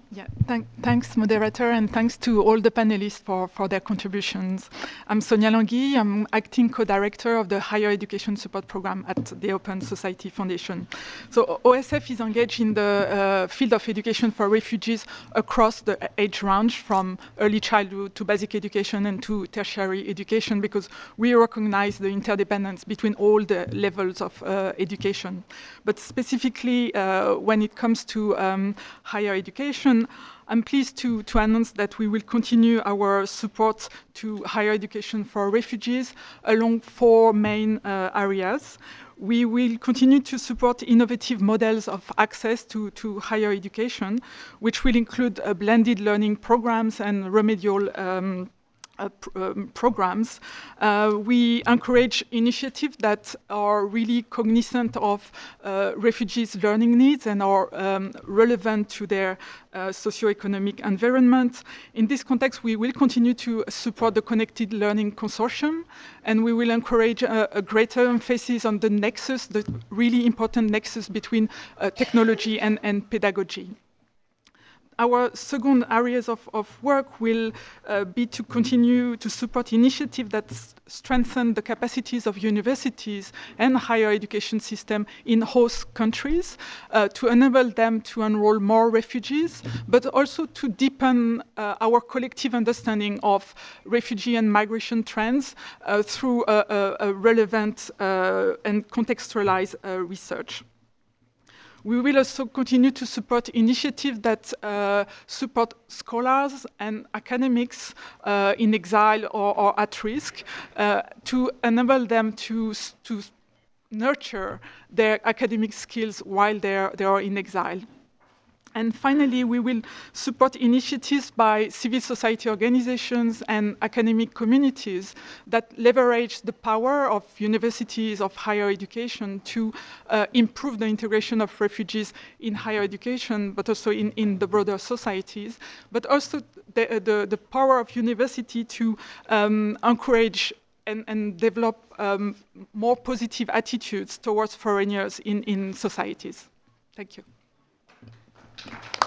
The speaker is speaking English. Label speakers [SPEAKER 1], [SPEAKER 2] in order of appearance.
[SPEAKER 1] Yeah, thanks, moderator, and thanks to all the panelists for their contributions. I'm Sonia Langui. I'm acting co-director of the Higher Education Support Program at the Open Society Foundation. So OSF is engaged in the field of education for refugees across the age range, from early childhood to basic education and to tertiary education, because we recognize the interdependence between all the levels of education. But specifically, when it comes to higher education, I'm pleased to announce that we will continue our support to higher education for refugees along four main areas. We will continue to support innovative models of access to higher education, which will include blended learning programs and remedial programs. We encourage initiatives that are really cognizant of refugees' learning needs and are relevant to their socioeconomic environment. In this context, we will continue to support the Connected Learning Consortium, and we will encourage a greater emphasis on the nexus, the really important nexus between technology and pedagogy. Our second areas of work will be to continue to support initiatives that strengthen the capacities of universities and higher education system in host countries to enable them to enroll more refugees, but also to deepen our collective understanding of refugee and migration trends through a relevant and contextualized research. We will also continue to support initiatives that support scholars and academics in exile or at risk to enable them to nurture their academic skills while they are in exile. And finally, we will support initiatives by civil society organizations and academic communities that leverage the power of universities of higher education to improve the integration of refugees in higher education, but also in the broader societies, but also the power of university to encourage and develop more positive attitudes towards foreigners in societies. Thank you.